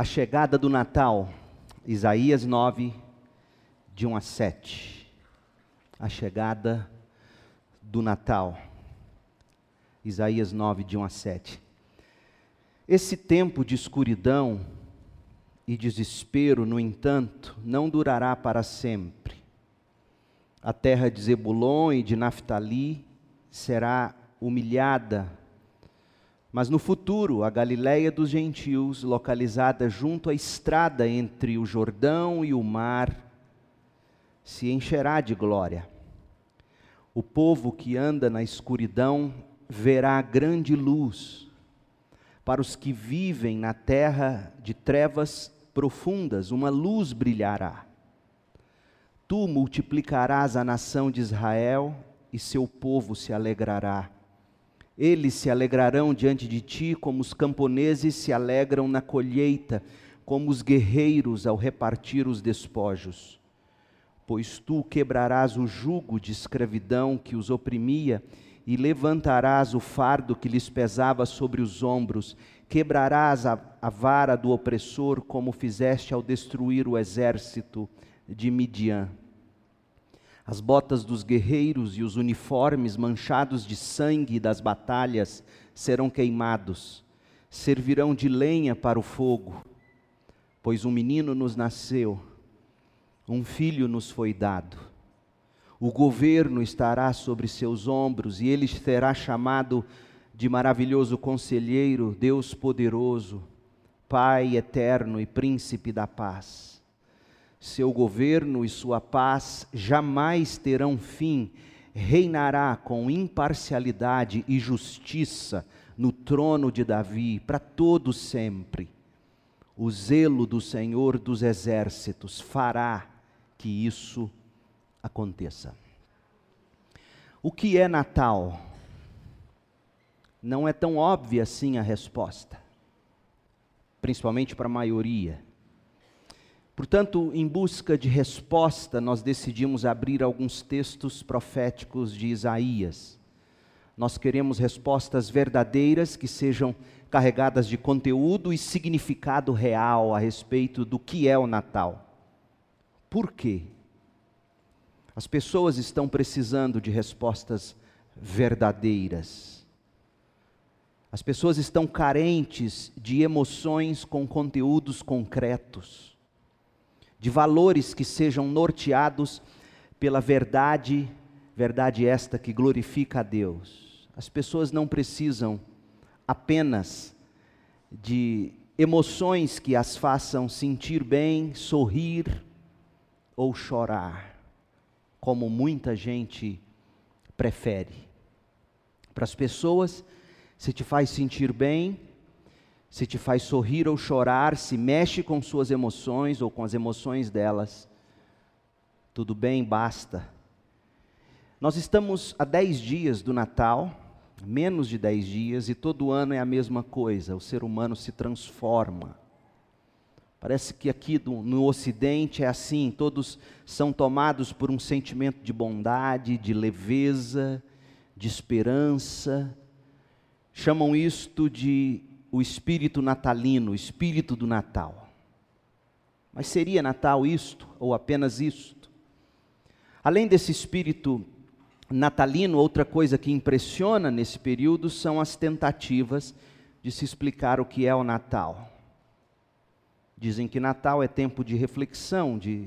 A chegada do Natal, Isaías 9, de 1 a 7. A chegada do Natal, Isaías 9, de 1 a 7. Esse tempo de escuridão e desespero, no entanto, não durará para sempre. A terra de Zebulon e de Naftali será humilhada, mas no futuro a Galileia dos gentios, localizada junto à estrada entre o Jordão e o mar, se encherá de glória. O povo que anda na escuridão verá grande luz. Para os que vivem na terra de trevas profundas, uma luz brilhará. Tu multiplicarás a nação de Israel e seu povo se alegrará. Eles se alegrarão diante de ti como os camponeses se alegram na colheita, como os guerreiros ao repartir os despojos. Pois tu quebrarás o jugo de escravidão que os oprimia e levantarás o fardo que lhes pesava sobre os ombros. Quebrarás a vara do opressor, como fizeste ao destruir o exército de Midian. As botas dos guerreiros e os uniformes manchados de sangue das batalhas serão queimados, servirão de lenha para o fogo, pois um menino nos nasceu, um filho nos foi dado. O governo estará sobre seus ombros e ele será chamado de maravilhoso conselheiro, Deus poderoso, Pai eterno e príncipe da paz. Seu governo e sua paz jamais terão fim, reinará com imparcialidade e justiça no trono de Davi, para todo sempre. O zelo do Senhor dos exércitos fará que isso aconteça. O que é Natal? Não é tão óbvia assim a resposta, principalmente para a maioria. Portanto, em busca de resposta, nós decidimos abrir alguns textos proféticos de Isaías. Nós queremos respostas verdadeiras que sejam carregadas de conteúdo e significado real a respeito do que é o Natal. Por quê? As pessoas estão precisando de respostas verdadeiras. As pessoas estão carentes de emoções com conteúdos concretos, de valores que sejam norteados pela verdade, verdade esta que glorifica a Deus. As pessoas não precisam apenas de emoções que as façam sentir bem, sorrir ou chorar, como muita gente prefere. Para as pessoas, se te faz sentir bem, se te faz sorrir ou chorar, se mexe com suas emoções ou com as emoções delas, tudo bem, basta. Nós estamos a 10 dias do Natal, menos de 10 dias, e todo ano é a mesma coisa, o ser humano se transforma. Parece que aqui no Ocidente é assim, todos são tomados por um sentimento de bondade, de leveza, de esperança. Chamam isto de o espírito natalino, o espírito do Natal. Mas seria Natal isto, ou apenas isto? Além desse espírito natalino, outra coisa que impressiona nesse período são as tentativas de se explicar o que é o Natal. Dizem que Natal é tempo de reflexão, de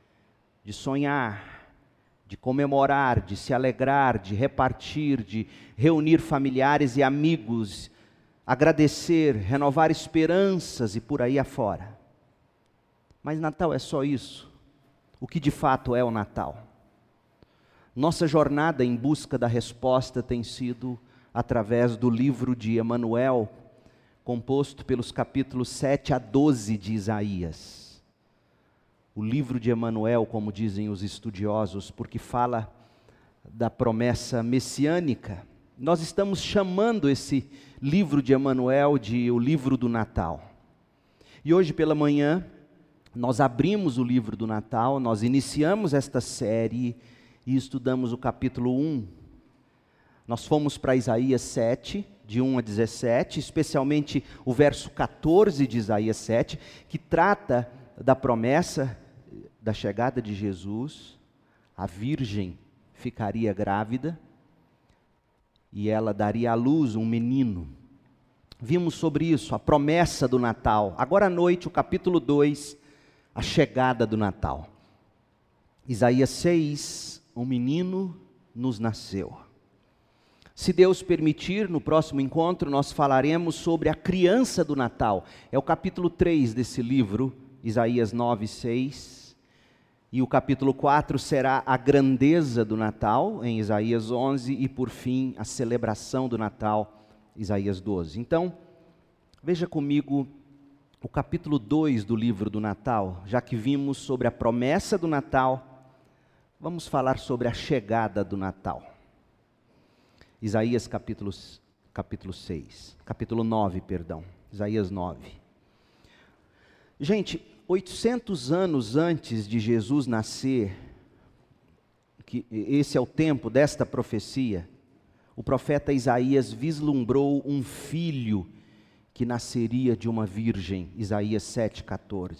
sonhar, de comemorar, de se alegrar, de repartir, de reunir familiares e amigos, agradecer, renovar esperanças e por aí afora. Mas Natal é só isso? O que de fato é o Natal? Nossa jornada em busca da resposta tem sido através do livro de Emanuel, composto pelos capítulos 7 a 12 de Isaías. O livro de Emanuel, como dizem os estudiosos, porque fala da promessa messiânica. Nós estamos chamando esse livro de Emanuel de o livro do Natal. E hoje pela manhã, nós abrimos o livro do Natal, nós iniciamos esta série e estudamos o capítulo 1. Nós fomos para Isaías 7, de 1 a 17, especialmente o verso 14 de Isaías 7, que trata da promessa da chegada de Jesus. A virgem ficaria grávida e ela daria à luz um menino. Vimos sobre isso, a promessa do Natal. Agora à noite, o capítulo 2, a chegada do Natal. Isaías 6, um menino nos nasceu. Se Deus permitir, no próximo encontro nós falaremos sobre a criança do Natal. É o capítulo 3 desse livro, Isaías 9, 6. E o capítulo 4 será a grandeza do Natal, em Isaías 11. E por fim, a celebração do Natal, Isaías 12. Então, veja comigo o capítulo 2 do livro do Natal. Já que vimos sobre a promessa do Natal, vamos falar sobre a chegada do Natal. Isaías capítulo 9, Isaías 9. Gente, 800 anos antes de Jesus nascer, que esse é o tempo desta profecia, o profeta Isaías vislumbrou um filho que nasceria de uma virgem, Isaías 7,14.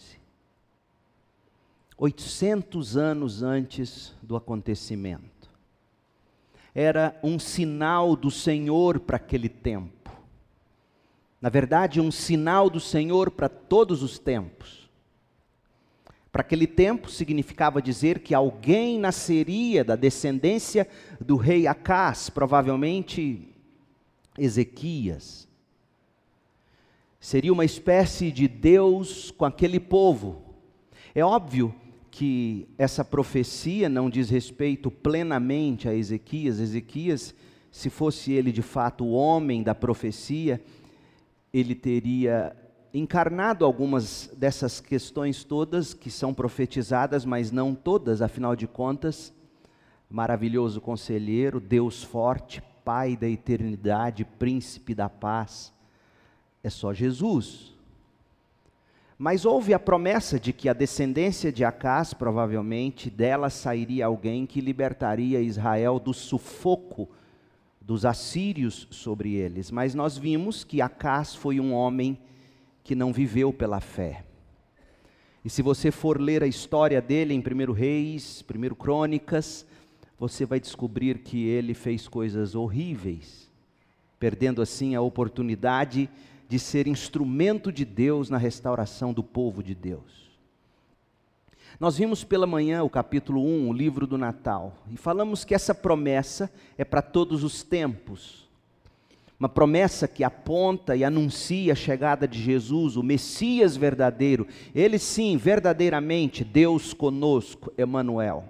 800 anos antes do acontecimento. Era um sinal do Senhor para aquele tempo. Na verdade, um sinal do Senhor para todos os tempos. Para aquele tempo significava dizer que alguém nasceria da descendência do rei Acás, provavelmente Ezequias. Seria uma espécie de Deus com aquele povo. É óbvio que essa profecia não diz respeito plenamente a Ezequias. Ezequias, se fosse ele de fato o homem da profecia, ele teria encarnado algumas dessas questões todas que são profetizadas, mas não todas, afinal de contas, maravilhoso conselheiro, Deus forte, Pai da eternidade, Príncipe da paz, é só Jesus. Mas houve a promessa de que a descendência de Acás, provavelmente, dela sairia alguém que libertaria Israel do sufoco dos assírios sobre eles. Mas nós vimos que Acás foi um homem que não viveu pela fé. E se você for ler a história dele em 1 Reis, 1 Crônicas, você vai descobrir que ele fez coisas horríveis, perdendo assim a oportunidade de ser instrumento de Deus na restauração do povo de Deus. Nós vimos pela manhã o capítulo 1, o livro do Natal, e falamos que essa promessa é para todos os tempos. Uma promessa que aponta e anuncia a chegada de Jesus, o Messias verdadeiro. Ele sim, verdadeiramente, Deus conosco, Emanuel.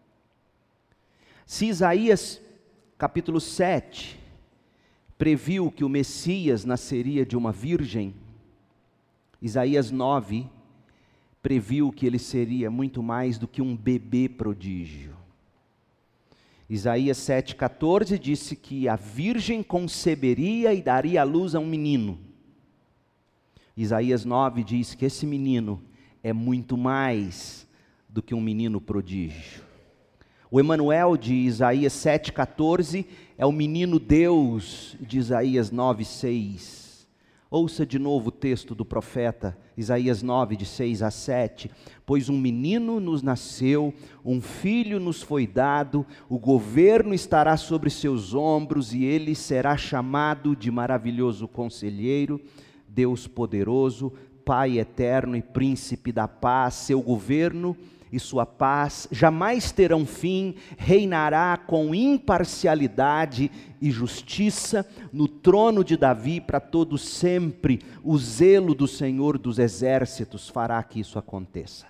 Se Isaías capítulo 7... previu que o Messias nasceria de uma virgem, Isaías 9 previu que ele seria muito mais do que um bebê prodígio. Isaías 7,14 disse que a virgem conceberia e daria à luz a um menino. Isaías 9 diz que esse menino é muito mais do que um menino prodígio. O Emanuel de Isaías 7,14 é o menino Deus de Isaías 9,6. Ouça de novo o texto do profeta, Isaías 9, de 6 a 7. Pois um menino nos nasceu, um filho nos foi dado, o governo estará sobre seus ombros e ele será chamado de maravilhoso conselheiro, Deus poderoso, Pai eterno e príncipe da paz. Seu governo e sua paz jamais terão fim, reinará com imparcialidade e justiça no trono de Davi para todo sempre. O zelo do Senhor dos exércitos fará que isso aconteça.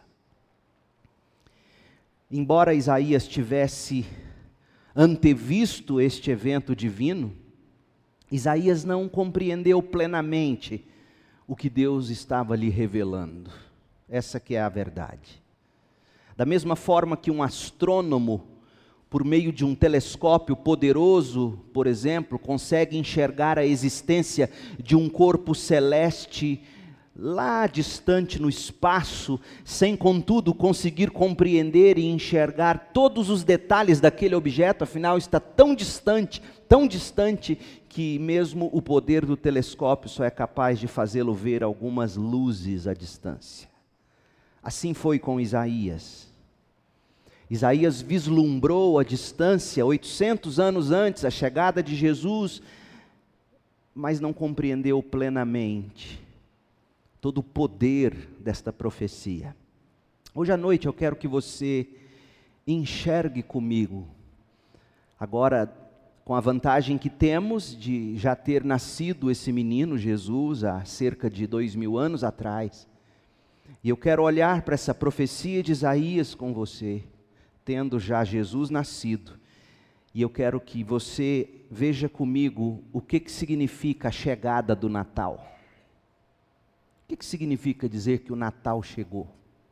Embora Isaías tivesse antevisto este evento divino, Isaías não compreendeu plenamente o que Deus estava lhe revelando. Essa que é a verdade. Da mesma forma que um astrônomo, por meio de um telescópio poderoso, por exemplo, consegue enxergar a existência de um corpo celeste lá distante no espaço, sem contudo conseguir compreender e enxergar todos os detalhes daquele objeto, afinal está tão distante que mesmo o poder do telescópio só é capaz de fazê-lo ver algumas luzes à distância. Assim foi com Isaías. Isaías vislumbrou a distância 800 anos antes, a chegada de Jesus, mas não compreendeu plenamente todo o poder desta profecia. Hoje à noite eu quero que você enxergue comigo, agora com a vantagem que temos de já ter nascido esse menino Jesus há cerca de 2000 anos atrás. E eu quero olhar para essa profecia de Isaías com você, tendo já Jesus nascido. E eu quero que você veja comigo o que significa a chegada do Natal. O que significa dizer que o Natal chegou?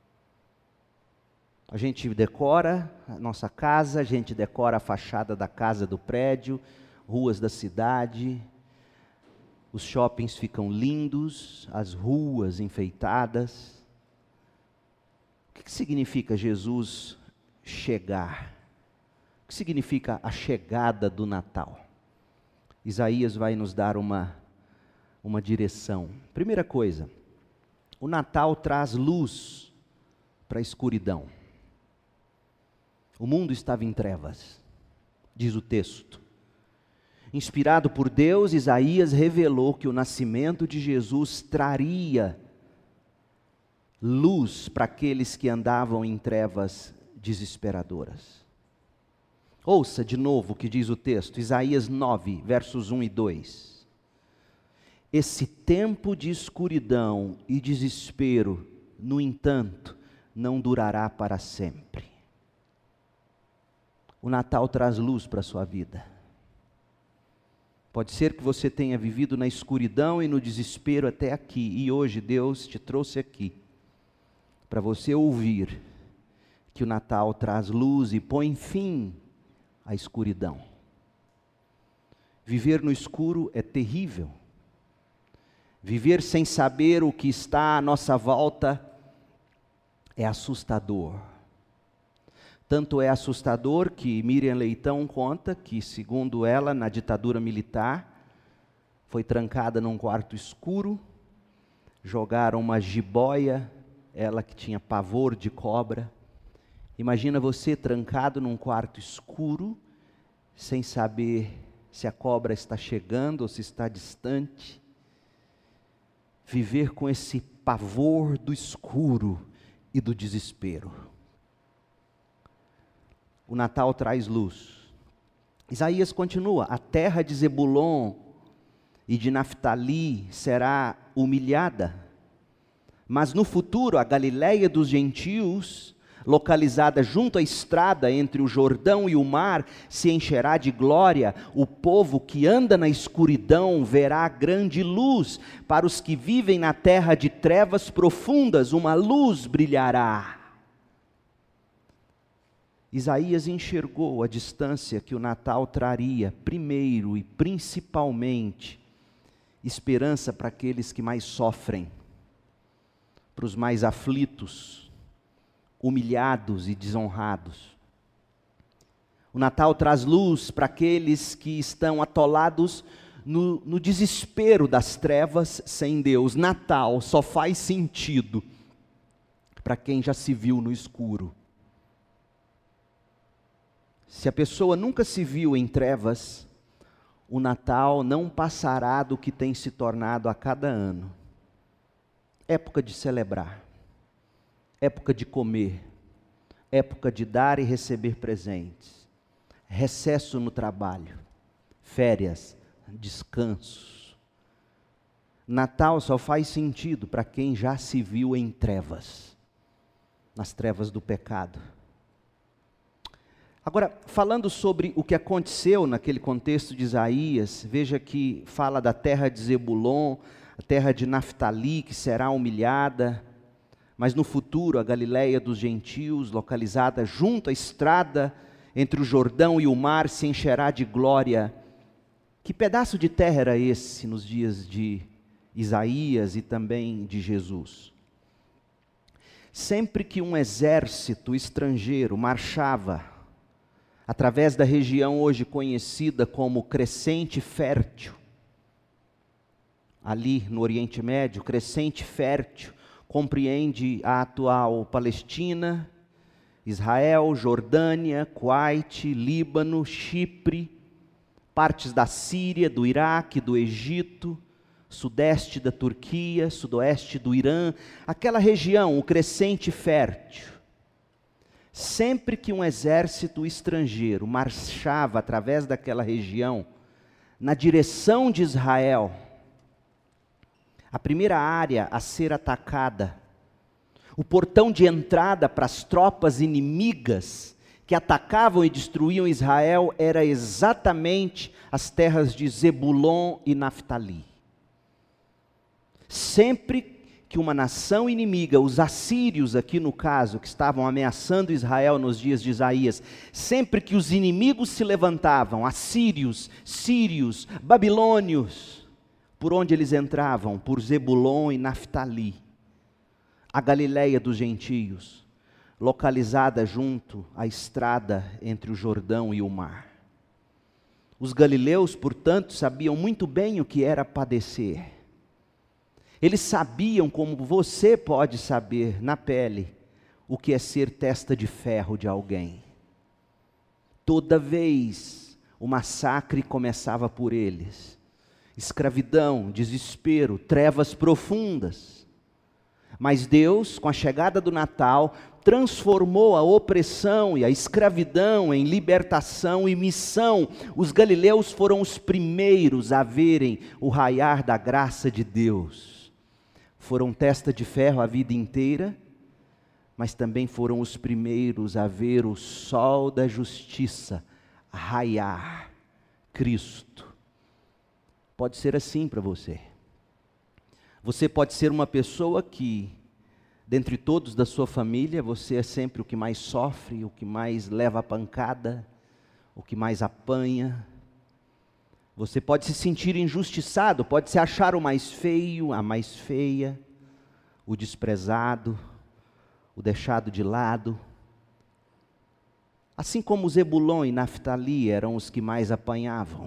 A gente decora a nossa casa, a gente decora a fachada da casa, do prédio, ruas da cidade, os shoppings ficam lindos, as ruas enfeitadas. O que significa Jesus chegar? O que significa a chegada do Natal? Isaías vai nos dar uma direção. Primeira coisa, o Natal traz luz para a escuridão. O mundo estava em trevas, diz o texto. Inspirado por Deus, Isaías revelou que o nascimento de Jesus traria luz para aqueles que andavam em trevas desesperadoras. Ouça de novo o que diz o texto, Isaías 9, versos 1 e 2. Esse tempo de escuridão e desespero, no entanto, não durará para sempre. O Natal traz luz para a sua vida. Pode ser que você tenha vivido na escuridão e no desespero até aqui, e hoje Deus te trouxe aqui, para você ouvir que o Natal traz luz e põe fim à escuridão. Viver no escuro é terrível. Viver sem saber o que está à nossa volta é assustador. Tanto é assustador que Miriam Leitão conta que, segundo ela, na ditadura militar, foi trancada num quarto escuro, jogaram uma jiboia, ela que tinha pavor de cobra. Imagina você trancado num quarto escuro, sem saber se a cobra está chegando ou se está distante. Viver com esse pavor do escuro e do desespero. O Natal traz luz. Isaías continua, a terra de Zebulon e de Naftali será humilhada, mas no futuro a Galileia dos gentios, localizada junto à estrada entre o Jordão e o mar, se encherá de glória. O povo que anda na escuridão verá grande luz. Para os que vivem na terra de trevas profundas, uma luz brilhará. Isaías enxergou a distância que o Natal traria, primeiro e principalmente, esperança para aqueles que mais sofrem, para os mais aflitos, humilhados e desonrados. O Natal traz luz para aqueles que estão atolados no desespero das trevas sem Deus. Natal só faz sentido para quem já se viu no escuro. Se a pessoa nunca se viu em trevas, o Natal não passará do que tem se tornado a cada ano. Época de celebrar. Época de comer, época de dar e receber presentes, recesso no trabalho, férias, descanso. Natal só faz sentido para quem já se viu em trevas, nas trevas do pecado. Agora, falando sobre o que aconteceu naquele contexto de Isaías, veja que fala da terra de Zebulon, a terra de Naftali que será humilhada, mas no futuro a Galileia dos gentios, localizada junto à estrada entre o Jordão e o mar, se encherá de glória. Que pedaço de terra era esse nos dias de Isaías e também de Jesus. Sempre que um exército estrangeiro marchava através da região hoje conhecida como Crescente Fértil, ali no Oriente Médio, Crescente Fértil compreende a atual Palestina, Israel, Jordânia, Kuwait, Líbano, Chipre, partes da Síria, do Iraque, do Egito, sudeste da Turquia, sudoeste do Irã, aquela região, o Crescente Fértil. Sempre que um exército estrangeiro marchava através daquela região, na direção de Israel, a primeira área a ser atacada, o portão de entrada para as tropas inimigas que atacavam e destruíam Israel, era exatamente as terras de Zebulon e Naftali. Sempre que uma nação inimiga, os assírios aqui no caso, que estavam ameaçando Israel nos dias de Isaías, sempre que os inimigos se levantavam, assírios, sírios, babilônios, por onde eles entravam? Por Zebulon e Naftali, a Galileia dos gentios, localizada junto à estrada entre o Jordão e o mar. Os galileus, portanto, sabiam muito bem o que era padecer. Eles sabiam, como você pode saber na pele, o que é ser testa de ferro de alguém. Toda vez o massacre começava por eles. Escravidão, desespero, trevas profundas. Mas Deus, com a chegada do Natal, transformou a opressão e a escravidão em libertação e missão. Os galileus foram os primeiros a verem o raiar da graça de Deus. Foram testa de ferro a vida inteira, mas também foram os primeiros a ver o sol da justiça raiar, Cristo. Pode ser assim para você. Você pode ser uma pessoa que, dentre todos da sua família, você é sempre o que mais sofre, o que mais leva a pancada, o que mais apanha. Você pode se sentir injustiçado, pode se achar o mais feio, a mais feia, o desprezado, o deixado de lado. Assim como Zebulon e Naftali eram os que mais apanhavam.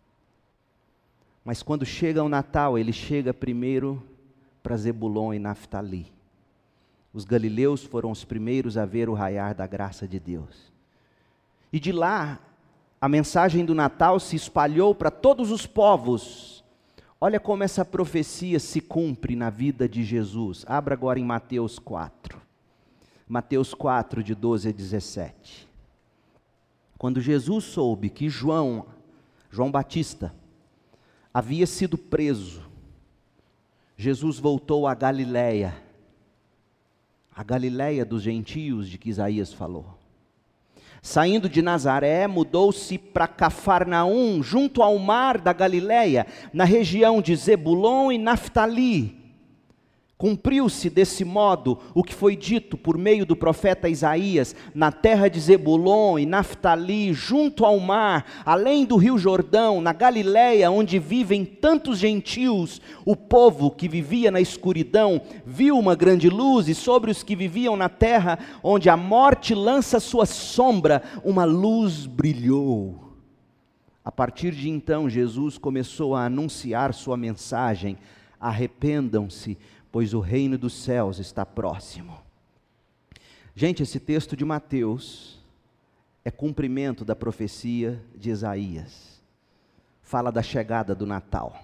Mas quando chega o Natal, ele chega primeiro para Zebulon e Naftali. Os galileus foram os primeiros a ver o raiar da graça de Deus. E de lá, a mensagem do Natal se espalhou para todos os povos. Olha como essa profecia se cumpre na vida de Jesus. Abra agora em Mateus 4. Mateus 4, de 12 a 17. Quando Jesus soube que João Batista, havia sido preso, Jesus voltou à Galileia, a Galileia dos gentios de que Isaías falou. Saindo de Nazaré, mudou-se para Cafarnaum, junto ao mar da Galileia, na região de Zebulon e Naftali. Cumpriu-se desse modo o que foi dito por meio do profeta Isaías: na terra de Zebulon e Naftali, junto ao mar, além do rio Jordão, na Galileia, onde vivem tantos gentios, o povo que vivia na escuridão viu uma grande luz, e sobre os que viviam na terra, onde a morte lança sua sombra, uma luz brilhou. A partir de então, Jesus começou a anunciar sua mensagem: arrependam-se, pois o reino dos céus está próximo. Gente, esse texto de Mateus é cumprimento da profecia de Isaías. Fala da chegada do Natal.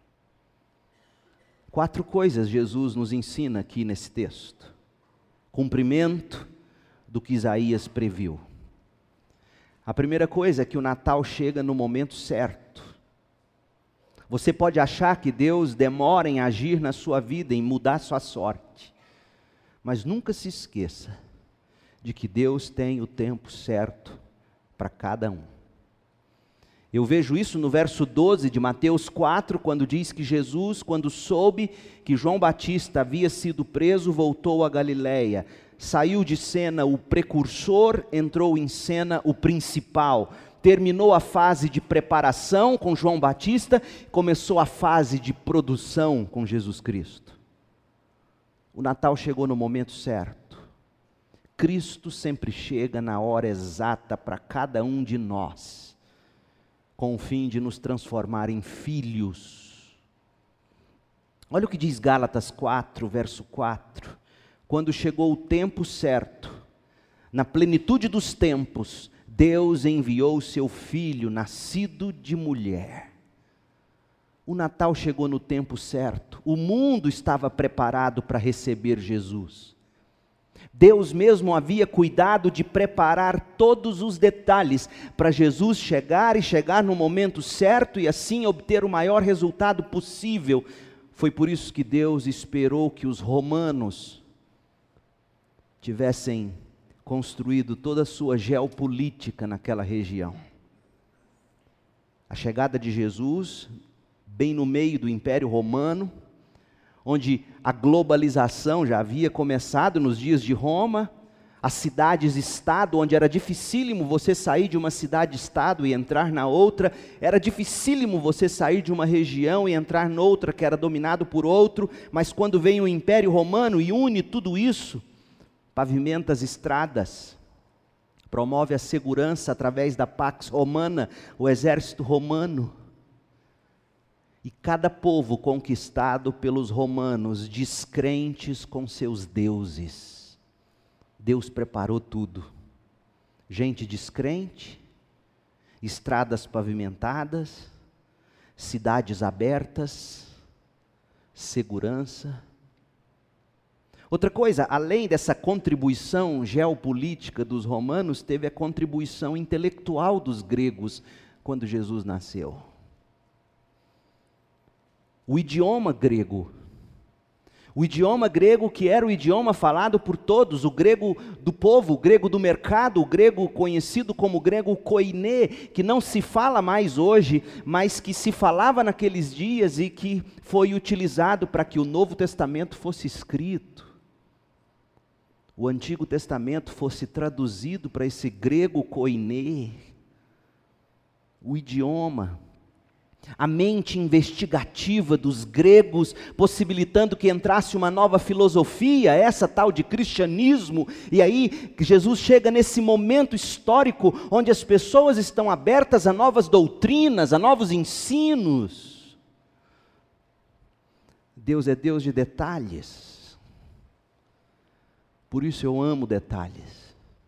4 coisas Jesus nos ensina aqui nesse texto. Cumprimento do que Isaías previu. A primeira coisa é que o Natal chega no momento certo. Você pode achar que Deus demora em agir na sua vida, em mudar sua sorte. Mas nunca se esqueça de que Deus tem o tempo certo para cada um. Eu vejo isso no verso 12 de Mateus 4, quando diz que Jesus, quando soube que João Batista havia sido preso, voltou a Galileia. Saiu de cena o precursor, entrou em cena o principal. terminou a fase de preparação com João Batista, começou a fase de produção com Jesus Cristo. O Natal chegou no momento certo. Cristo sempre chega na hora exata para cada um de nós, com o fim de nos transformar em filhos. Olha o que diz Gálatas 4, verso 4. Quando chegou o tempo certo, na plenitude dos tempos, Deus enviou o seu Filho, nascido de mulher. O Natal chegou no tempo certo. O mundo estava preparado para receber Jesus. Deus mesmo havia cuidado de preparar todos os detalhes para Jesus chegar e chegar no momento certo e assim obter o maior resultado possível. Foi por isso que Deus esperou que os romanos tivessem construído toda a sua geopolítica naquela região. A chegada de Jesus, bem no meio do Império Romano, onde a globalização já havia começado nos dias de Roma, as cidades-estado, onde era dificílimo você sair de uma cidade-estado e entrar na outra, era dificílimo você sair de uma região e entrar noutra que era dominado por outro, mas quando vem o Império Romano e une tudo isso, pavimenta as estradas, promove a segurança através da Pax Romana, o exército romano. E cada povo conquistado pelos romanos, descrentes com seus deuses. Deus preparou tudo. Gente descrente, estradas pavimentadas, cidades abertas, segurança. Outra coisa, além dessa contribuição geopolítica dos romanos, teve a contribuição intelectual dos gregos quando Jesus nasceu. O idioma grego que era o idioma falado por todos, o grego do povo, o grego do mercado, o grego conhecido como grego koiné, que não se fala mais hoje, mas que se falava naqueles dias e que foi utilizado para que o Novo Testamento fosse escrito. O Antigo Testamento fosse traduzido para esse grego koiné, o idioma, a mente investigativa dos gregos, possibilitando que entrasse uma nova filosofia, essa tal de cristianismo, e aí Jesus chega nesse momento histórico, onde as pessoas estão abertas a novas doutrinas, a novos ensinos. Deus é Deus de detalhes. Por isso eu amo detalhes.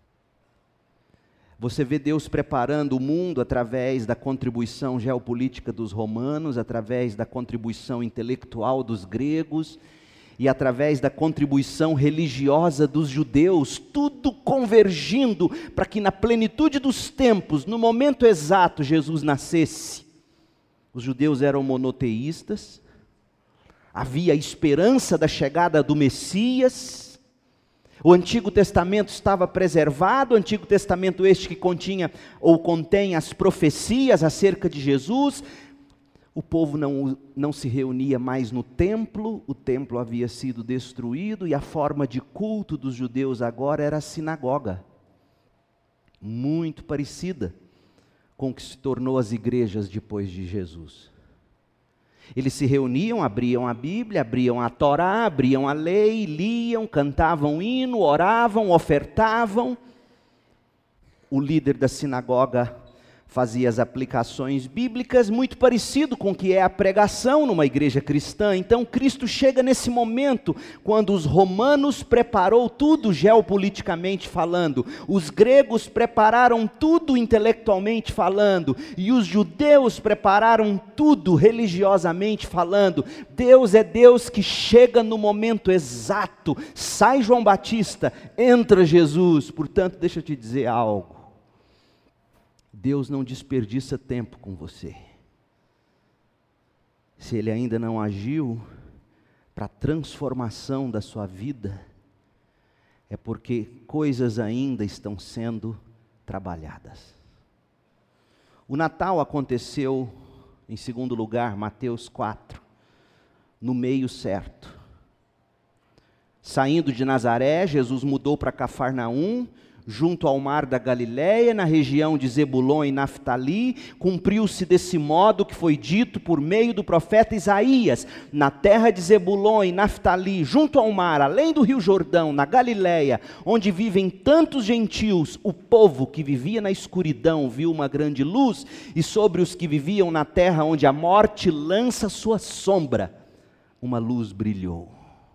Você vê Deus preparando o mundo através da contribuição geopolítica dos romanos, através da contribuição intelectual dos gregos e através da contribuição religiosa dos judeus, tudo convergindo para que na plenitude dos tempos, no momento exato, Jesus nascesse. Os judeus eram monoteístas, havia esperança da chegada do Messias. O Antigo Testamento estava preservado, o Antigo Testamento este que continha ou contém as profecias acerca de Jesus. O povo não se reunia mais no templo, o templo havia sido destruído e a forma de culto dos judeus agora era a sinagoga. Muito parecida com o que se tornou as igrejas depois de Jesus. Eles se reuniam, abriam a Bíblia, abriam a Torá, abriam a lei, liam, cantavam hino, oravam, ofertavam. O líder da sinagoga fazia as aplicações bíblicas, muito parecido com o que é a pregação numa igreja cristã. Então Cristo chega nesse momento, quando os romanos preparou tudo geopoliticamente falando, os gregos prepararam tudo intelectualmente falando, e os judeus prepararam tudo religiosamente falando. Deus é Deus que chega no momento exato. Sai João Batista, entra Jesus. Portanto, deixa eu te dizer algo. Deus não desperdiça tempo com você. Se Ele ainda não agiu para a transformação da sua vida, é porque coisas ainda estão sendo trabalhadas. O Natal aconteceu, em segundo lugar, Mateus 4, no meio certo. Saindo de Nazaré, Jesus mudou para Cafarnaum, junto ao mar da Galileia, na região de Zebulon e Naftali, cumpriu-se desse modo que foi dito por meio do profeta Isaías: na terra de Zebulon e Naftali, junto ao mar, além do rio Jordão, na Galileia, onde vivem tantos gentios, o povo que vivia na escuridão viu uma grande luz, e sobre os que viviam na terra onde a morte lança sua sombra, uma luz brilhou.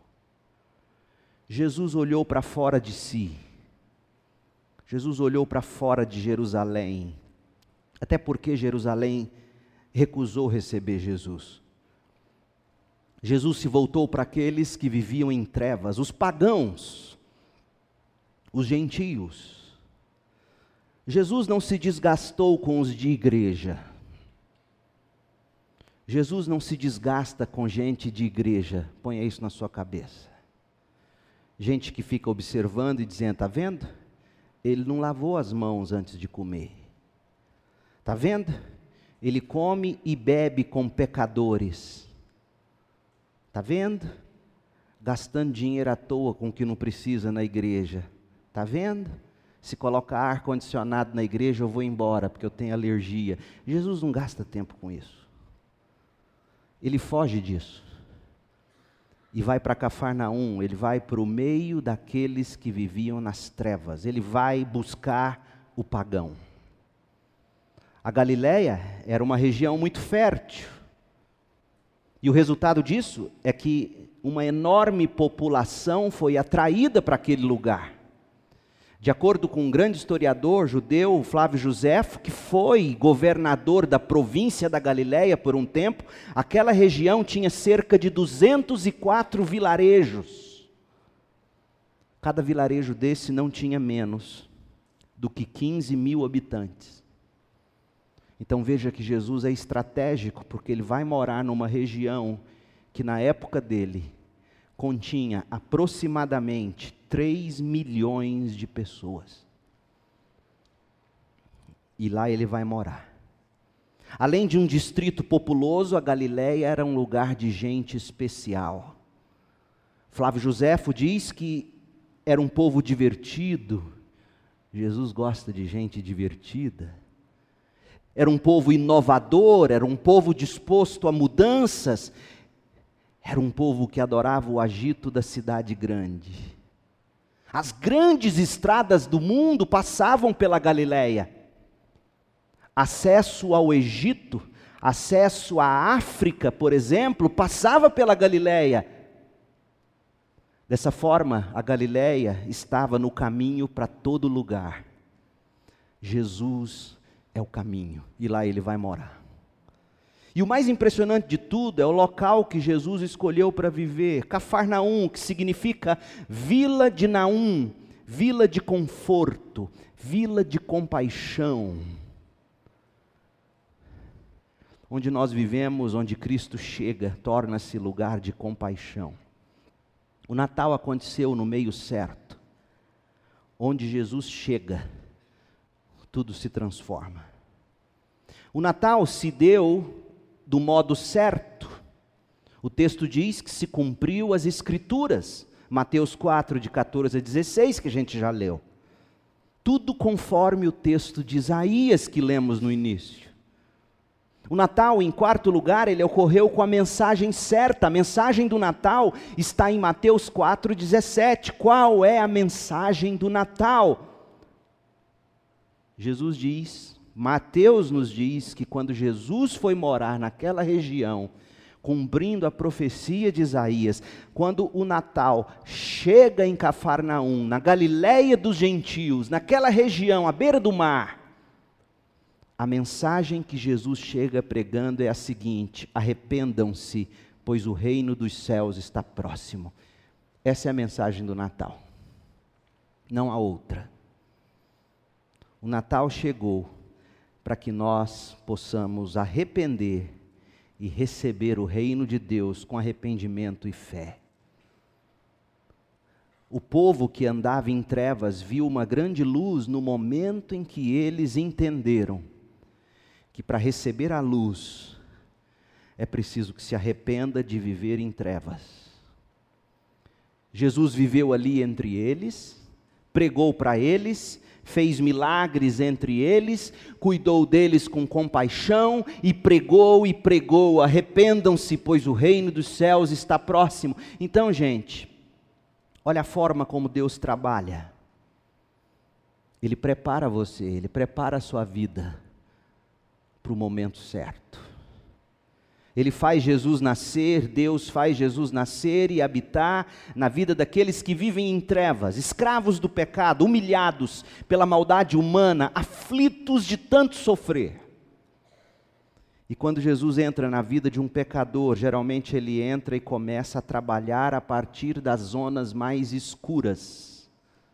Jesus olhou para fora de si. Jesus olhou para fora de Jerusalém, até porque Jerusalém recusou receber Jesus. Jesus se voltou para aqueles que viviam em trevas, os pagãos, os gentios. Jesus não se desgastou com os de igreja. Jesus não se desgasta com gente de igreja, ponha isso na sua cabeça. Gente que fica observando e dizendo: está vendo? Ele não lavou as mãos antes de comer. Está vendo? Ele come e bebe com pecadores. Está vendo? Gastando dinheiro à toa com o que não precisa na igreja. Está vendo? Se colocar ar-condicionado na igreja, eu vou embora, porque eu tenho alergia. Jesus não gasta tempo com isso. Ele foge disso. E vai para Cafarnaum, ele vai para o meio daqueles que viviam nas trevas, ele vai buscar o pagão. A Galileia era uma região muito fértil, e o resultado disso é que uma enorme população foi atraída para aquele lugar. De acordo com um grande historiador judeu, Flávio Josefo, que foi governador da província da Galileia por um tempo, aquela região tinha cerca de 204 vilarejos. Cada vilarejo desse não tinha menos do que 15 mil habitantes. Então veja que Jesus é estratégico, porque ele vai morar numa região que na época dele continha aproximadamente 3 milhões de pessoas. E lá ele vai morar. Além de um distrito populoso, a Galileia era um lugar de gente especial. Flávio Josefo diz que era um povo divertido. Jesus gosta de gente divertida. Era um povo inovador, era um povo disposto a mudanças. Era um povo que adorava o agito da cidade grande. As grandes estradas do mundo passavam pela Galileia. Acesso ao Egito, acesso à África, por exemplo, passava pela Galileia. Dessa forma, a Galileia estava no caminho para todo lugar. Jesus é o caminho, e lá ele vai morar. E o mais impressionante de tudo é o local que Jesus escolheu para viver, Cafarnaum, que significa vila de Naum, vila de conforto, vila de compaixão. Onde nós vivemos, onde Cristo chega, torna-se lugar de compaixão. O Natal aconteceu no meio certo. Onde Jesus chega, tudo se transforma. O Natal se deu do modo certo. O texto diz que se cumpriu as Escrituras, Mateus 4, de 14 a 16, que a gente já leu. Tudo conforme o texto de Isaías que lemos no início. O Natal, em quarto lugar, ele ocorreu com a mensagem certa. A mensagem do Natal está em Mateus 4, 17. Qual é a mensagem do Natal? Jesus diz, Mateus nos diz que quando Jesus foi morar naquela região, cumprindo a profecia de Isaías, quando o Natal chega em Cafarnaum, na Galileia dos gentios, naquela região, à beira do mar, a mensagem que Jesus chega pregando é a seguinte: arrependam-se, pois o reino dos céus está próximo. Essa é a mensagem do Natal, não há outra. O Natal chegou para que nós possamos arrepender e receber o reino de Deus com arrependimento e fé. O povo que andava em trevas viu uma grande luz no momento em que eles entenderam que para receber a luz é preciso que se arrependa de viver em trevas. Jesus viveu ali entre eles, pregou para eles, fez milagres entre eles, cuidou deles com compaixão e pregou, arrependam-se, pois o reino dos céus está próximo. Então, gente, olha a forma como Deus trabalha. Ele prepara você, Ele prepara a sua vida para o momento certo. Ele faz Jesus nascer, Deus faz Jesus nascer e habitar na vida daqueles que vivem em trevas, escravos do pecado, humilhados pela maldade humana, aflitos de tanto sofrer. E quando Jesus entra na vida de um pecador, geralmente ele entra e começa a trabalhar a partir das zonas mais escuras.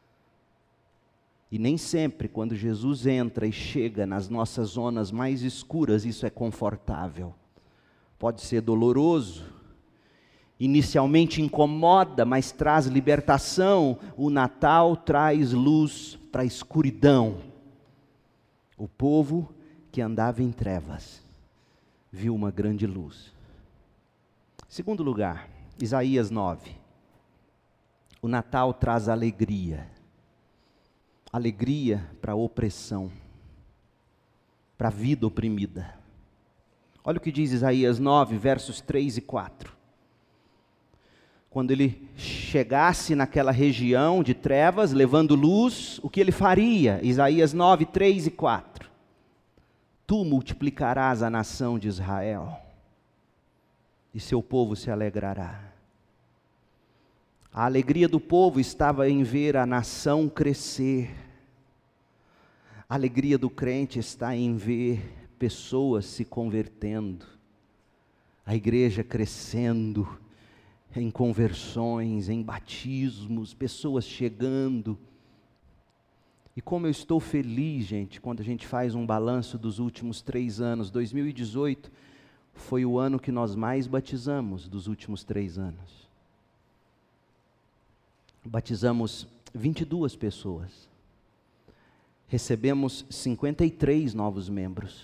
E nem sempre, quando Jesus entra e chega nas nossas zonas mais escuras, isso é confortável. Pode ser doloroso, inicialmente incomoda, mas traz libertação. O Natal traz luz para a escuridão. O povo que andava em trevas viu uma grande luz. Segundo lugar, Isaías 9. O Natal traz alegria. Alegria para a opressão, para a vida oprimida. Olha o que diz Isaías 9, versos 3 e 4. Quando ele chegasse naquela região de trevas, levando luz, o que ele faria? Isaías 9, 3 e 4. Tu multiplicarás a nação de Israel, e seu povo se alegrará. A alegria do povo estava em ver a nação crescer. A alegria do crente está em ver pessoas se convertendo, a igreja crescendo em conversões, em batismos, pessoas chegando. E como eu estou feliz, gente, quando a gente faz um balanço dos últimos 3 anos. 2018 foi o ano que nós mais batizamos dos últimos 3 anos. Batizamos 22 pessoas. Recebemos 53 novos membros.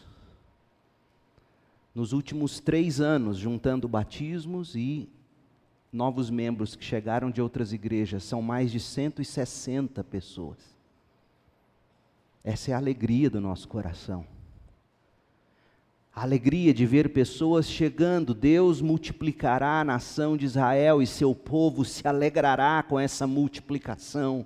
Nos últimos 3 anos, juntando batismos e novos membros que chegaram de outras igrejas, são mais de 160 pessoas. Essa é a alegria do nosso coração. A alegria de ver pessoas chegando. Deus multiplicará a nação de Israel e seu povo se alegrará com essa multiplicação.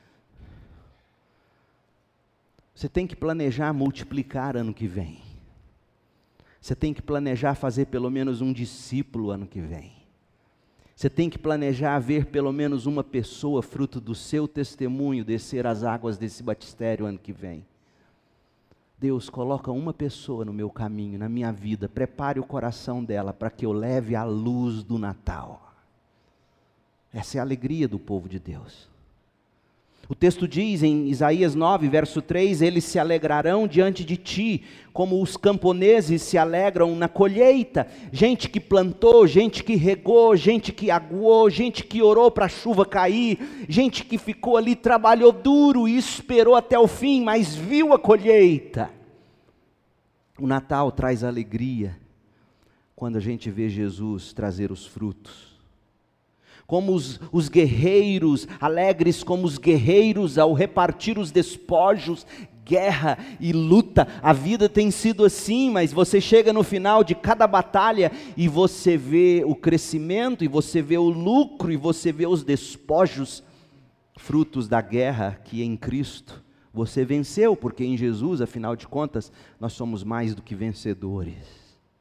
Você tem que planejar multiplicar ano que vem. Você tem que planejar fazer pelo menos um discípulo ano que vem. Você tem que planejar ver pelo menos uma pessoa, fruto do seu testemunho, descer as águas desse batistério ano que vem. Deus, coloca uma pessoa no meu caminho, na minha vida, prepare o coração dela para que eu leve a luz do Natal. Essa é a alegria do povo de Deus. O texto diz em Isaías 9, verso 3, eles se alegrarão diante de ti, como os camponeses se alegram na colheita. Gente que plantou, gente que regou, gente que aguou, gente que orou para a chuva cair, gente que ficou ali, trabalhou duro e esperou até o fim, mas viu a colheita. O Natal traz alegria quando a gente vê Jesus trazer os frutos. Como os guerreiros, alegres como os guerreiros ao repartir os despojos, guerra e luta. A vida tem sido assim, mas você chega no final de cada batalha e você vê o crescimento, e você vê o lucro, e você vê os despojos, frutos da guerra que em Cristo você venceu, porque em Jesus, afinal de contas, nós somos mais do que vencedores.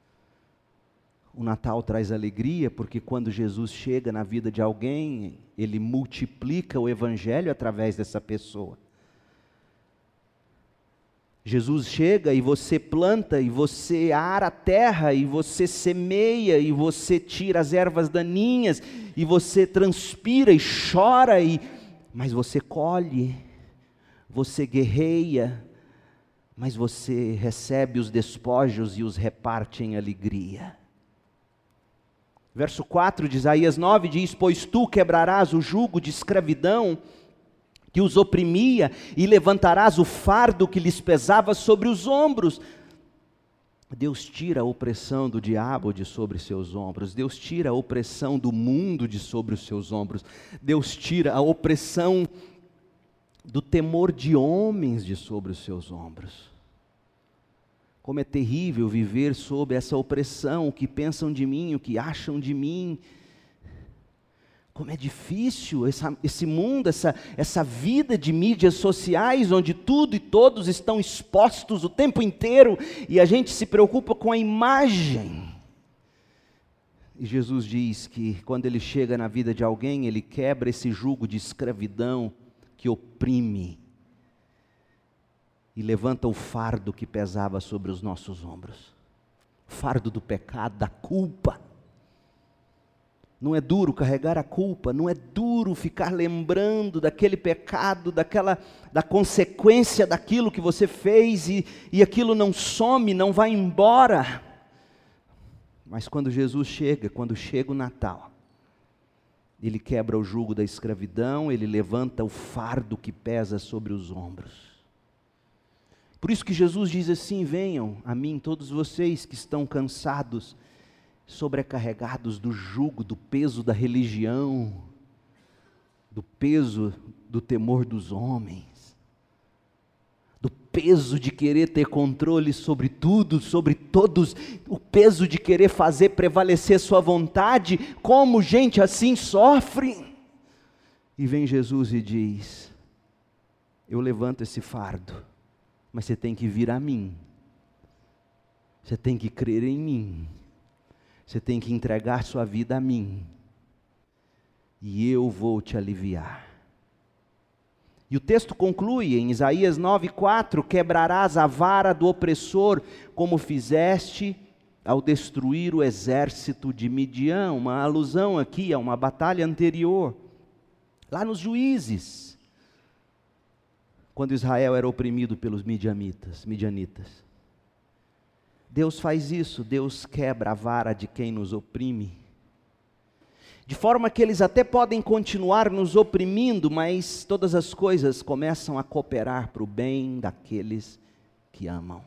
O Natal traz alegria, porque quando Jesus chega na vida de alguém, Ele multiplica o Evangelho através dessa pessoa. Jesus chega e você planta, e você ara a terra, e você semeia, e você tira as ervas daninhas, e você transpira e chora, mas você colhe, você guerreia, mas você recebe os despojos e os reparte em alegria. Verso 4 de Isaías 9 diz: pois tu quebrarás o jugo de escravidão que os oprimia, e levantarás o fardo que lhes pesava sobre os ombros. Deus tira a opressão do diabo de sobre seus ombros. Deus tira a opressão do mundo de sobre os seus ombros. Deus tira a opressão do temor de homens de sobre os seus ombros. Como é terrível viver sob essa opressão, o que pensam de mim, o que acham de mim. Como é difícil esse mundo, essa vida de mídias sociais, onde tudo e todos estão expostos o tempo inteiro, e a gente se preocupa com a imagem. E Jesus diz que quando Ele chega na vida de alguém, Ele quebra esse jugo de escravidão que oprime, e levanta o fardo que pesava sobre os nossos ombros. O fardo do pecado, da culpa. Não é duro carregar a culpa, não é duro ficar lembrando daquele pecado, da consequência daquilo que você fez, e aquilo não some, não vai embora. Mas quando Jesus chega, quando chega o Natal, Ele quebra o jugo da escravidão, Ele levanta o fardo que pesa sobre os ombros. Por isso que Jesus diz assim: venham a mim todos vocês que estão cansados, sobrecarregados do jugo, do peso da religião, do peso do temor dos homens, do peso de querer ter controle sobre tudo, sobre todos, o peso de querer fazer prevalecer sua vontade. Como gente assim sofre. E vem Jesus e diz: eu levanto esse fardo, mas você tem que vir a mim, você tem que crer em mim, você tem que entregar sua vida a mim, e eu vou te aliviar. E o texto conclui em Isaías 9:4: quebrarás a vara do opressor, como fizeste ao destruir o exército de Midian. Uma alusão aqui a uma batalha anterior, lá nos Juízes, quando Israel era oprimido pelos midianitas. Deus faz isso, Deus quebra a vara de quem nos oprime, de forma que eles até podem continuar nos oprimindo, mas todas as coisas começam a cooperar para o bem daqueles que amam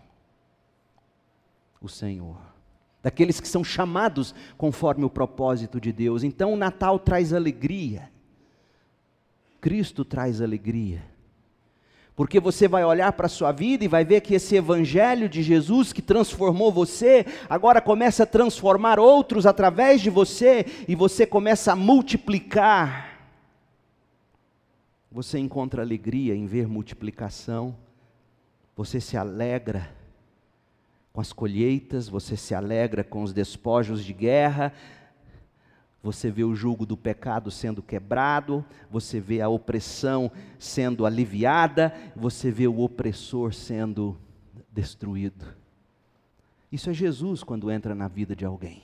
o Senhor, daqueles que são chamados conforme o propósito de Deus. Então o Natal traz alegria, Cristo traz alegria. Porque você vai olhar para a sua vida e vai ver que esse evangelho de Jesus que transformou você, agora começa a transformar outros através de você, e você começa a multiplicar. Você encontra alegria em ver multiplicação, você se alegra com as colheitas, você se alegra com os despojos de guerra, você vê o jugo do pecado sendo quebrado, você vê a opressão sendo aliviada, você vê o opressor sendo destruído. Isso é Jesus quando entra na vida de alguém.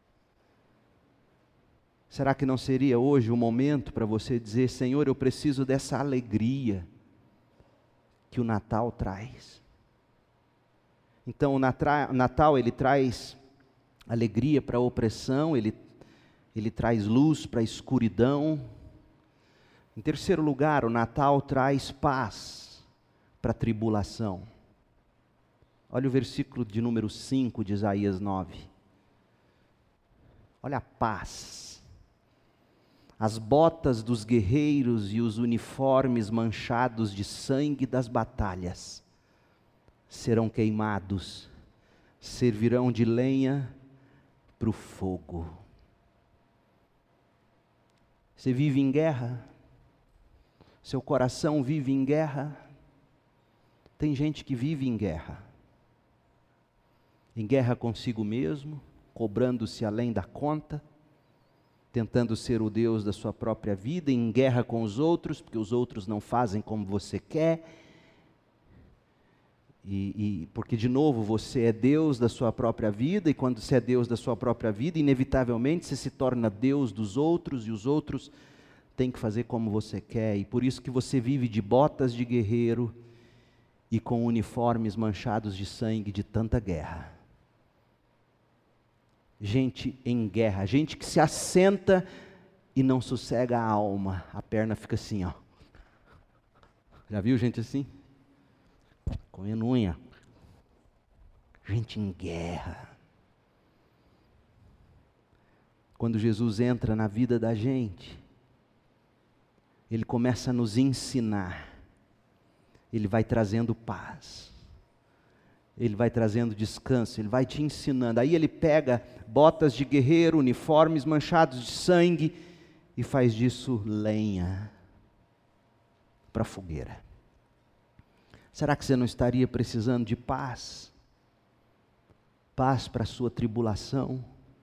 Será que não seria hoje o momento para você dizer: Senhor, eu preciso dessa alegria que o Natal traz? Então o Natal, ele traz alegria para a opressão, ele traz luz para a escuridão. Em terceiro lugar, o Natal traz paz para a tribulação. Olha o versículo de número 5 de Isaías 9. Olha a paz. As botas dos guerreiros e os uniformes manchados de sangue das batalhas serão queimados, servirão de lenha para o fogo. Você vive em guerra? Seu coração vive em guerra? Tem gente que vive em guerra consigo mesmo, cobrando-se além da conta, tentando ser o Deus da sua própria vida, em guerra com os outros, porque os outros não fazem como você quer, e porque de novo você é Deus da sua própria vida, e quando você é Deus da sua própria vida, inevitavelmente você se torna Deus dos outros, e os outros têm que fazer como você quer, e por isso que você vive de botas de guerreiro, e com uniformes manchados de sangue de tanta guerra. Gente em guerra, gente que se assenta e não sossega a alma, a perna fica assim, ó. Já viu gente assim? Comendo unha. Gente em guerra. Quando Jesus entra na vida da gente, Ele começa a nos ensinar Ele vai trazendo paz. Ele vai trazendo descanso, Ele vai te ensinando. Aí Ele pega botas de guerreiro, uniformes manchados de sangue e faz disso lenha para a fogueira. Será que você não estaria precisando de paz? Paz para a sua tribulação?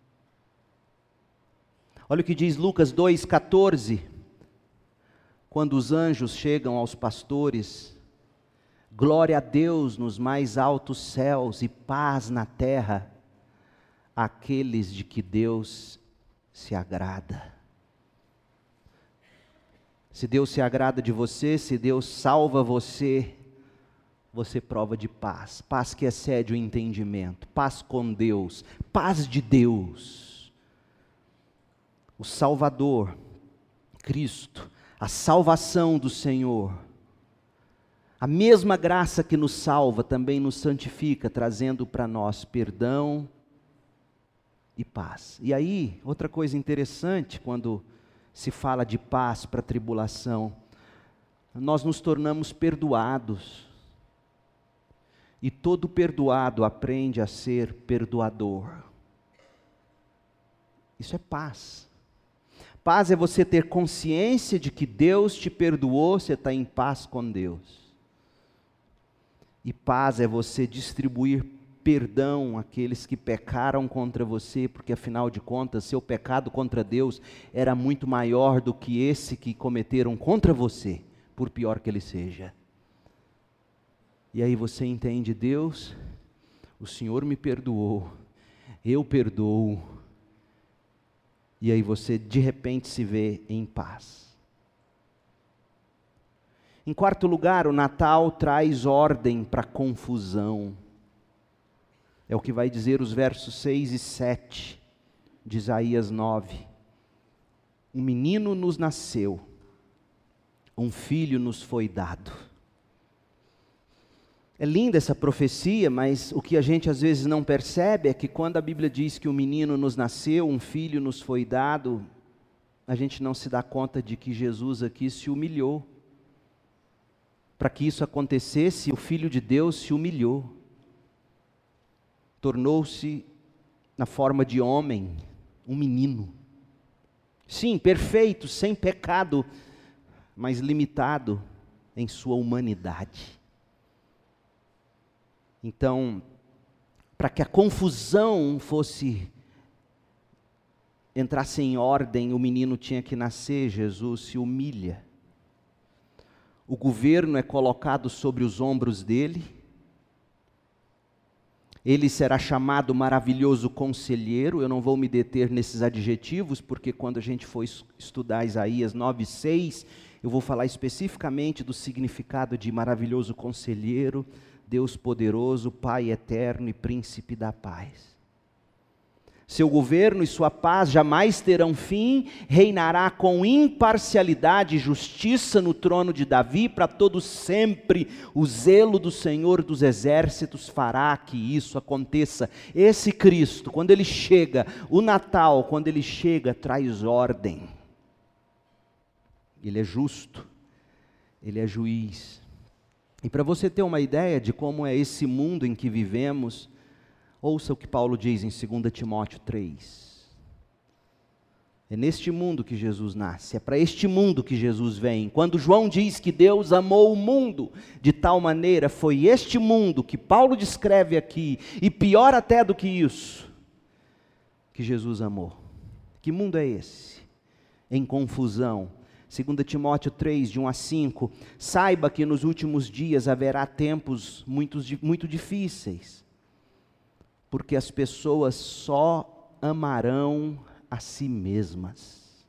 Olha o que diz Lucas 2,14. Quando os anjos chegam aos pastores: glória a Deus nos mais altos céus e paz na terra àqueles de que Deus se agrada. Se Deus se agrada de você, se Deus salva você, você prova de paz. Paz que excede o entendimento, paz com Deus, paz de Deus. O Salvador, Cristo, a salvação do Senhor, a mesma graça que nos salva também nos santifica, trazendo para nós perdão e paz. E aí, outra coisa interessante, quando se fala de paz para a tribulação, nós nos tornamos perdoados. E todo perdoado aprende a ser perdoador. Isso é paz. Paz é você ter consciência de que Deus te perdoou, você está em paz com Deus. E paz é você distribuir perdão àqueles que pecaram contra você, porque afinal de contas, seu pecado contra Deus era muito maior do que esse que cometeram contra você, por pior que ele seja. E aí você entende: Deus, o Senhor me perdoou, eu perdoo. E aí você de repente se vê em paz. Em quarto lugar, o Natal traz ordem para a confusão. É o que vai dizer os versos 6 e 7 de Isaías 9. Um menino nos nasceu, um filho nos foi dado. É linda essa profecia, mas o que a gente às vezes não percebe é que quando a Bíblia diz que um menino nos nasceu, um filho nos foi dado, a gente não se dá conta de que Jesus aqui se humilhou. Para que isso acontecesse, o Filho de Deus se humilhou. Tornou-se, na forma de homem, um menino. Sim, perfeito, sem pecado, mas limitado em sua humanidade. Então, para que a confusão entrasse em ordem, o menino tinha que nascer. Jesus se humilha. O governo é colocado sobre os ombros dele. Ele será chamado maravilhoso conselheiro. Eu não vou me deter nesses adjetivos, porque quando a gente for estudar Isaías 9:6, eu vou falar especificamente do significado de maravilhoso conselheiro, Deus poderoso, Pai eterno e príncipe da paz. Seu governo e sua paz jamais terão fim, reinará com imparcialidade e justiça no trono de Davi para todo sempre. O zelo do Senhor dos exércitos fará que isso aconteça. Esse Cristo, quando Ele chega, o Natal, quando Ele chega, traz ordem. Ele é justo, Ele é juiz. E para você ter uma ideia de como é esse mundo em que vivemos, ouça o que Paulo diz em 2 Timóteo 3. É neste mundo que Jesus nasce, é para este mundo que Jesus vem. Quando João diz que Deus amou o mundo de tal maneira, foi este mundo que Paulo descreve aqui, e pior até do que isso, que Jesus amou. Que mundo é esse? Em confusão. 2 Timóteo 3, de 1 a 5, saiba que nos últimos dias haverá tempos muito difíceis, porque as pessoas só amarão a si mesmas.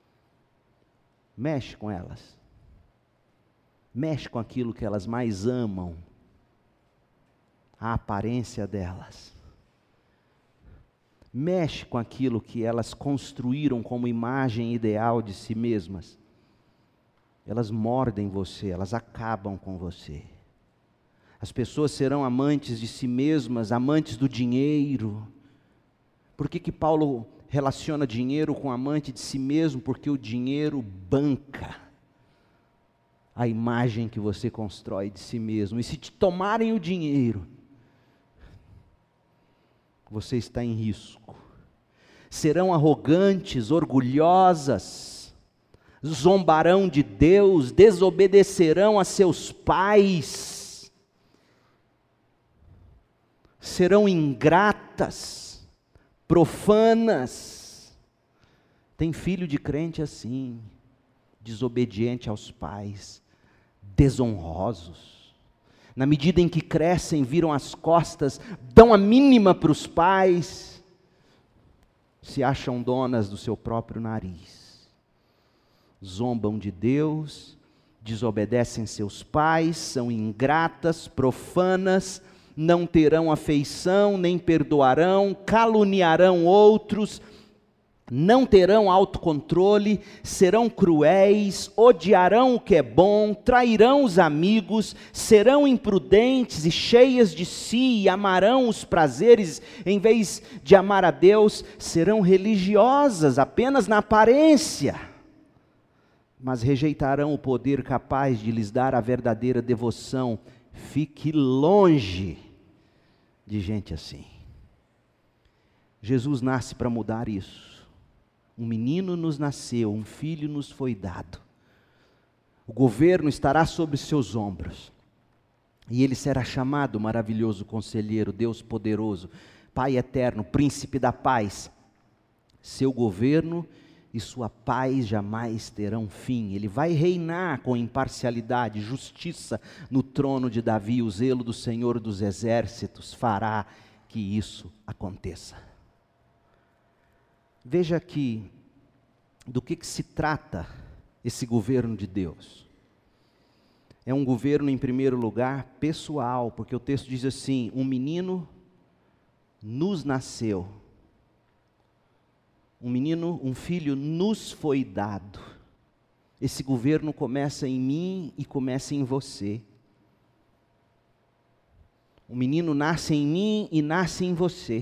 Mexe com elas, mexe com aquilo que elas mais amam, a aparência delas. Mexe com aquilo que elas construíram como imagem ideal de si mesmas. Elas mordem você, elas acabam com você. As pessoas serão amantes de si mesmas, amantes do dinheiro. Por que Paulo relaciona dinheiro com amante de si mesmo? Porque o dinheiro banca a imagem que você constrói de si mesmo. E se te tomarem o dinheiro, você está em risco. Serão arrogantes, orgulhosas, zombarão de Deus, desobedecerão a seus pais, serão ingratas, profanas. Tem filho de crente assim, desobediente aos pais, desonrosos. Na medida em que crescem, viram as costas, dão a mínima para os pais, se acham donas do seu próprio nariz. Zombam de Deus, desobedecem seus pais, são ingratas, profanas, não terão afeição, nem perdoarão, caluniarão outros, não terão autocontrole, serão cruéis, odiarão o que é bom, trairão os amigos, serão imprudentes e cheias de si, e amarão os prazeres em vez de amar a Deus, serão religiosas apenas na aparência, mas rejeitarão o poder capaz de lhes dar a verdadeira devoção. Fique longe de gente assim. Jesus nasce para mudar isso. Um menino nos nasceu, um filho nos foi dado. O governo estará sobre seus ombros. E ele será chamado maravilhoso conselheiro, Deus poderoso, Pai eterno, príncipe da paz. Seu governo e sua paz jamais terão fim. Ele vai reinar com imparcialidade, justiça no trono de Davi. O zelo do Senhor dos exércitos fará que isso aconteça. Veja aqui do que se trata esse governo de Deus. É um governo, em primeiro lugar, pessoal, porque o texto diz assim: um menino nos nasceu. Um menino, um filho nos foi dado. Esse governo começa em mim e começa em você. Um menino nasce em mim e nasce em você.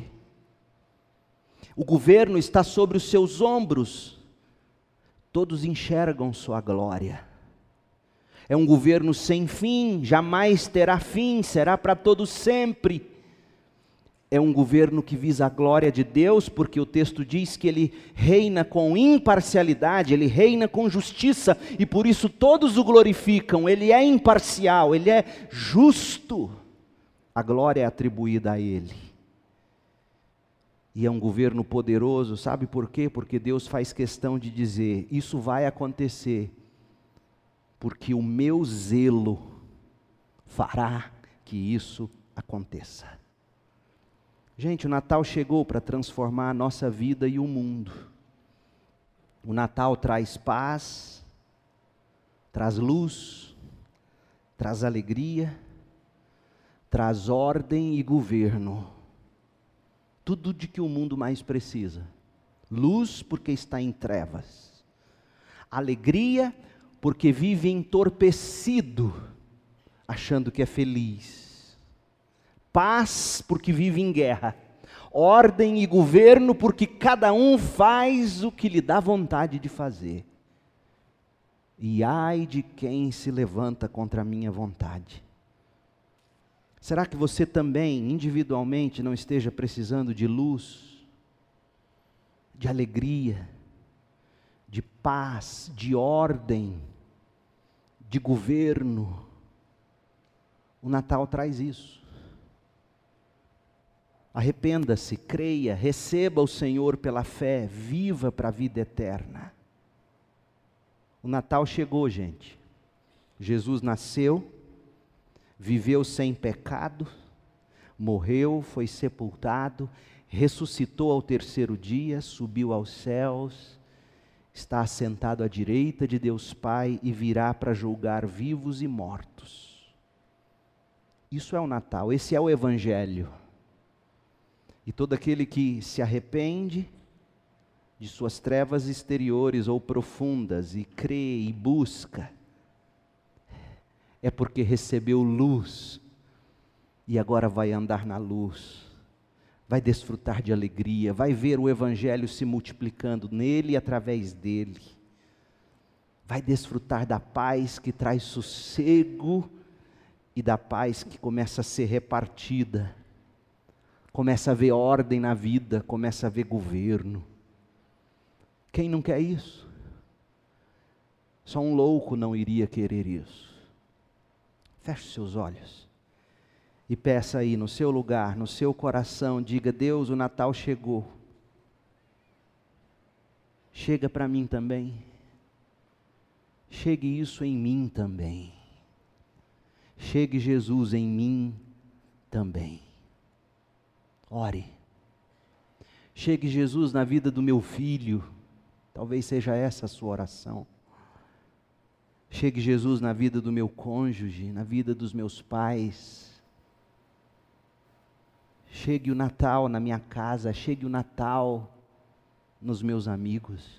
O governo está sobre os seus ombros. Todos enxergam sua glória. É um governo sem fim, jamais terá fim, será para todos sempre. É um governo que visa a glória de Deus, porque o texto diz que ele reina com imparcialidade, ele reina com justiça, e por isso todos o glorificam. Ele é imparcial, ele é justo. A glória é atribuída a ele. E é um governo poderoso, sabe por quê? Porque Deus faz questão de dizer: isso vai acontecer, porque o meu zelo fará que isso aconteça. Gente, o Natal chegou para transformar a nossa vida e o mundo. O Natal traz paz, traz luz, traz alegria, traz ordem e governo. Tudo de que o mundo mais precisa. Luz, porque está em trevas. Alegria, porque vive entorpecido, achando que é feliz. Paz, porque vive em guerra. Ordem e governo, porque cada um faz o que lhe dá vontade de fazer. E ai de quem se levanta contra a minha vontade. Será que você também, individualmente, não esteja precisando de luz, de alegria, de paz, de ordem, de governo? O Natal traz isso. Arrependa-se, creia, receba o Senhor pela fé, viva para a vida eterna. O Natal chegou, gente. Jesus nasceu, viveu sem pecado, morreu, foi sepultado, ressuscitou ao terceiro dia, subiu aos céus, está assentado à direita de Deus Pai e virá para julgar vivos e mortos. Isso é o Natal, esse é o Evangelho. E todo aquele que se arrepende de suas trevas exteriores ou profundas e crê e busca, é porque recebeu luz e agora vai andar na luz, vai desfrutar de alegria, vai ver o Evangelho se multiplicando nele e através dele. vai desfrutar da paz que traz sossego e da paz que começa a ser repartida. Começa a ver ordem na vida, começa a ver governo. Quem não quer isso? Só um louco não iria querer isso. Feche seus olhos e peça aí no seu lugar, no seu coração, diga: Deus, o Natal chegou. Chega para mim também. Chegue isso em mim também. Chegue Jesus em mim também. Ore. Chegue Jesus na vida do meu filho. Talvez seja essa a sua oração. Chegue Jesus na vida do meu cônjuge, na vida dos meus pais. Chegue o Natal na minha casa, chegue o Natal nos meus amigos.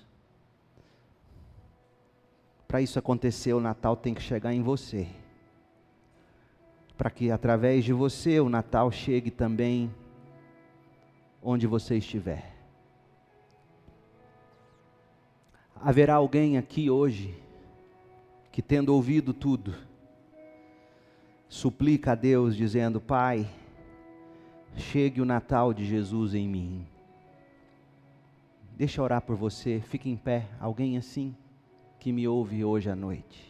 Para isso acontecer, o Natal tem que chegar em você. Para que através de você o Natal chegue também onde você estiver. Haverá alguém aqui hoje que, tendo ouvido tudo, suplica a Deus dizendo: Pai, chegue o Natal de Jesus em mim. Deixa eu orar por você, fique em pé. Alguém assim que me ouve hoje à noite.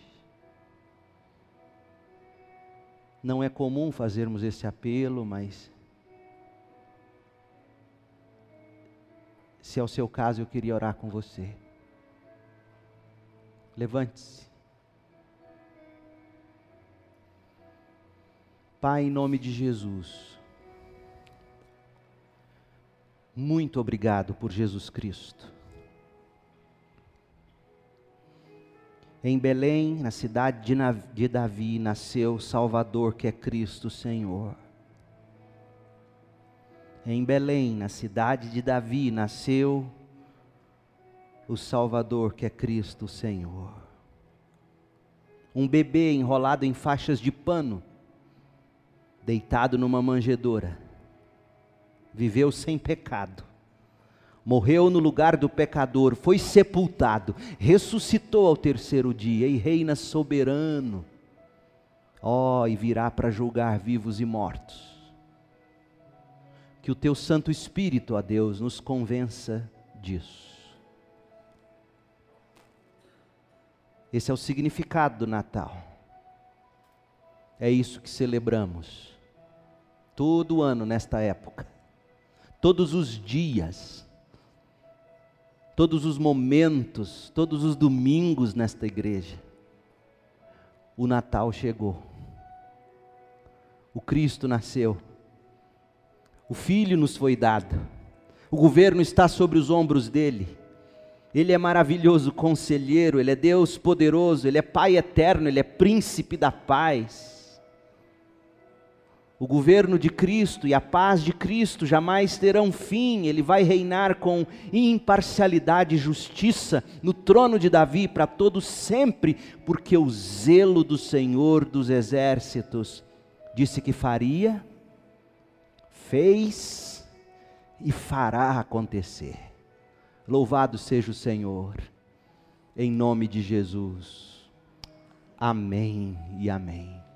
Não é comum fazermos esse apelo, mas se é o seu caso, eu queria orar com você. Levante-se. Pai, em nome de Jesus, muito obrigado por Jesus Cristo. Em Belém, na cidade de Davi, nasceu o Salvador, que é Cristo Senhor. Em Belém, na cidade de Davi, nasceu o Salvador, que é Cristo Senhor. Um bebê enrolado em faixas de pano, deitado numa manjedoura, viveu sem pecado, morreu no lugar do pecador, foi sepultado, ressuscitou ao terceiro dia e reina soberano. E virá para julgar vivos e mortos. Que o teu Santo Espírito, ó Deus, nos convença disso. Esse é o significado do Natal. É isso que celebramos todo ano nesta época. Todos os dias, todos os momentos, todos os domingos nesta igreja, o Natal chegou. O Cristo nasceu. O Filho nos foi dado. O governo está sobre os ombros dele. Ele é maravilhoso conselheiro, Ele é Deus poderoso, Ele é Pai eterno, Ele é príncipe da paz. O governo de Cristo e a paz de Cristo jamais terão fim. Ele vai reinar com imparcialidade e justiça no trono de Davi para todos sempre, porque o zelo do Senhor dos exércitos disse que faria, fez e fará acontecer. Louvado seja o Senhor, em nome de Jesus. Amém e amém.